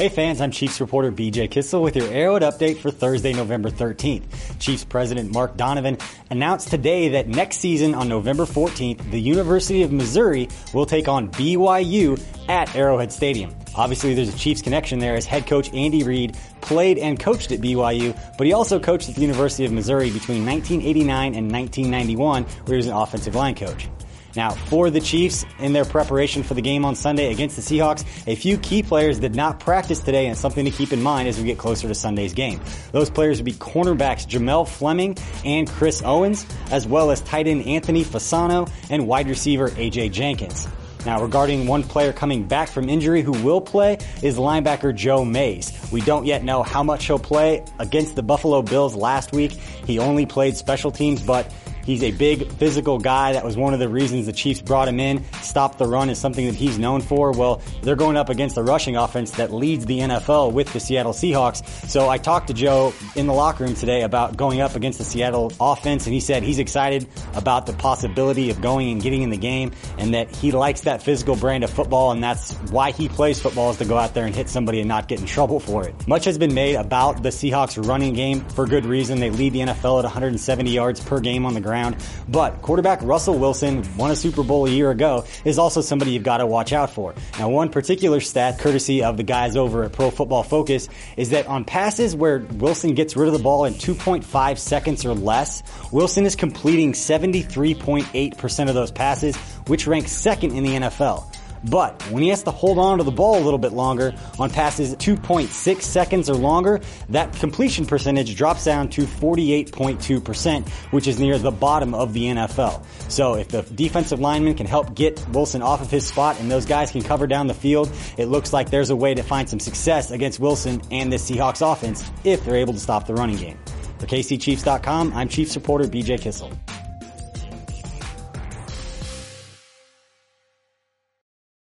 Hey fans, I'm Chiefs reporter BJ Kissel with your Arrowhead update for Thursday, November 13th. Chiefs President Mark Donovan announced today that next season on November 14th, the University of Missouri will take on BYU at Arrowhead Stadium. Obviously, there's a Chiefs connection there as head coach Andy Reid played and coached at BYU, but he also coached at the University of Missouri between 1989 and 1991, where he was an offensive line coach. Now, for the Chiefs, in their preparation for the game on Sunday against the Seahawks, a few key players did not practice today, and something to keep in mind as we get closer to Sunday's game. Those players would be cornerbacks Jamel Fleming and Chris Owens, as well as tight end Anthony Fasano and wide receiver AJ Jenkins. Now, regarding one player coming back from injury who will play is linebacker Joe Mays. We don't yet know how much he'll play. Against the Buffalo Bills last week, he only played special teams, but he's a big physical guy. That was one of the reasons the Chiefs brought him in. Stop the run is something that he's known for. Well, they're going up against the rushing offense that leads the NFL with the Seattle Seahawks. So I talked to Joe in the locker room today about going up against the Seattle offense, and he said he's excited about the possibility of going and getting in the game, and that he likes that physical brand of football, and that's why he plays football, is to go out there and hit somebody and not get in trouble for it. Much has been made about the Seahawks running game for good reason. They lead the NFL at 170 yards per game on the ground. But quarterback Russell Wilson, won a Super Bowl a year ago, is also somebody you've got to watch out for. Now, one particular stat, courtesy of the guys over at Pro Football Focus, is that on passes where Wilson gets rid of the ball in 2.5 seconds or less, Wilson is completing 73.8% of those passes, which ranks second in the NFL. But when he has to hold on to the ball a little bit longer on passes 2.6 seconds or longer, that completion percentage drops down to 48.2%, which is near the bottom of the NFL. So if the defensive lineman can help get Wilson off of his spot and those guys can cover down the field, it looks like there's a way to find some success against Wilson and the Seahawks offense if they're able to stop the running game. For KCChiefs.com, I'm Chiefs reporter BJ Kissel.